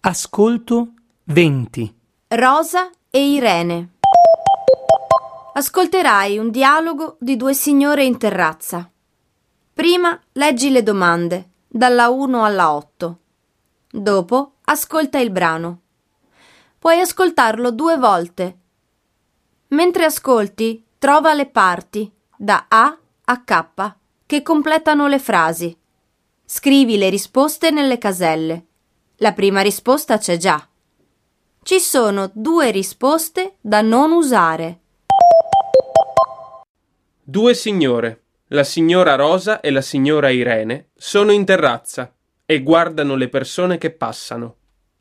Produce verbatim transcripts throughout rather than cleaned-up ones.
Ascolto venti. Rosa e Irene. Ascolterai un dialogo di due signore in terrazza. Prima leggi le domande, dalla uno alla otto. Dopo ascolta il brano. Puoi ascoltarlo due volte. Mentre ascolti, trova le parti, da A a K, che completano le frasi. Scrivi le risposte nelle caselle. La prima risposta c'è già. Ci sono due risposte da non usare. Due signore, la signora Rosa e la signora Irene, sono in terrazza e guardano le persone che passano.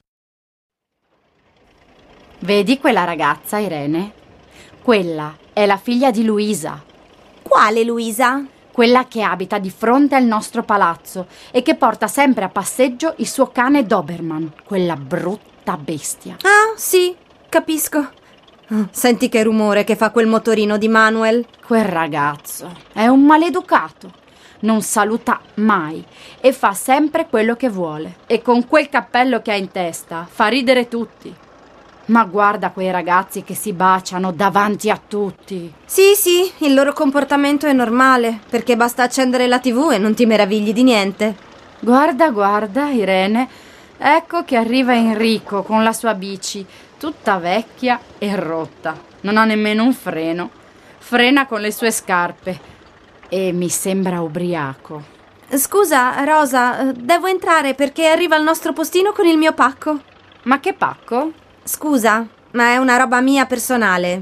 Vedi quella ragazza, Irene? Quella è la figlia di Luisa. Quale Luisa? Quella che abita di fronte al nostro palazzo e che porta sempre a passeggio il suo cane Doberman, quella brutta bestia. Ah, sì, capisco. Senti che rumore che fa quel motorino di Manuel. Quel ragazzo è un maleducato. Non saluta mai e fa sempre quello che vuole. E con quel cappello che ha in testa fa ridere tutti. Ma guarda quei ragazzi che si baciano davanti a tutti. Sì, sì, il loro comportamento è normale, perché basta accendere la tivù e non ti meravigli di niente. Guarda, guarda, Irene, ecco che arriva Enrico con la sua bici, tutta vecchia e rotta. Non ha nemmeno un freno. Frena con le sue scarpe e mi sembra ubriaco. Scusa, Rosa, devo entrare perché arriva il nostro postino con il mio pacco. Ma che pacco? Scusa, ma è una roba mia personale.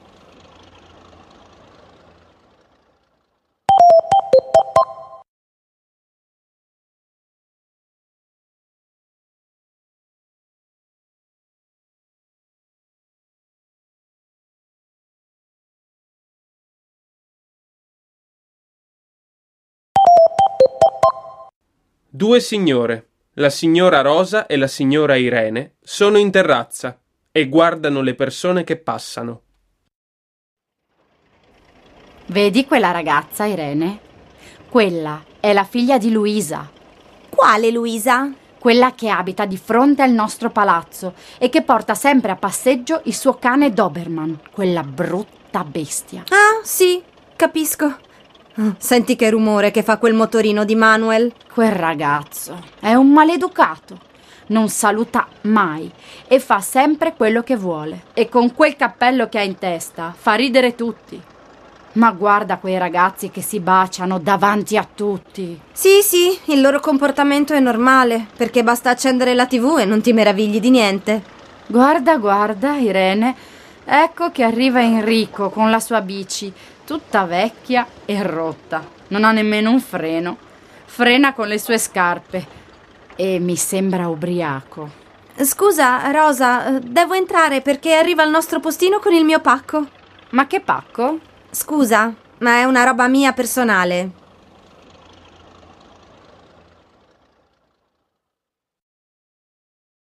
Due signore, la signora Rosa e la signora Irene, sono in terrazza e guardano le persone che passano. Vedi quella ragazza, Irene? Quella è la figlia di Luisa. Quale Luisa? Quella che abita di fronte al nostro palazzo e che porta sempre a passeggio il suo cane Doberman, quella brutta bestia. Ah, sì, capisco. Senti che rumore che fa quel motorino di Manuel. Quel ragazzo è un maleducato. Non saluta mai e fa sempre quello che vuole. E con quel cappello che ha in testa fa ridere tutti. Ma guarda quei ragazzi che si baciano davanti a tutti. Sì, sì, il loro comportamento è normale, perché basta accendere la tivù e non ti meravigli di niente. Guarda, guarda, Irene, ecco che arriva Enrico con la sua bici, tutta vecchia e rotta. Non ha nemmeno un freno. Frena con le sue scarpe e mi sembra ubriaco. Scusa, Rosa, devo entrare perché arriva il nostro postino con il mio pacco. Ma che pacco? Scusa, ma è una roba mia personale.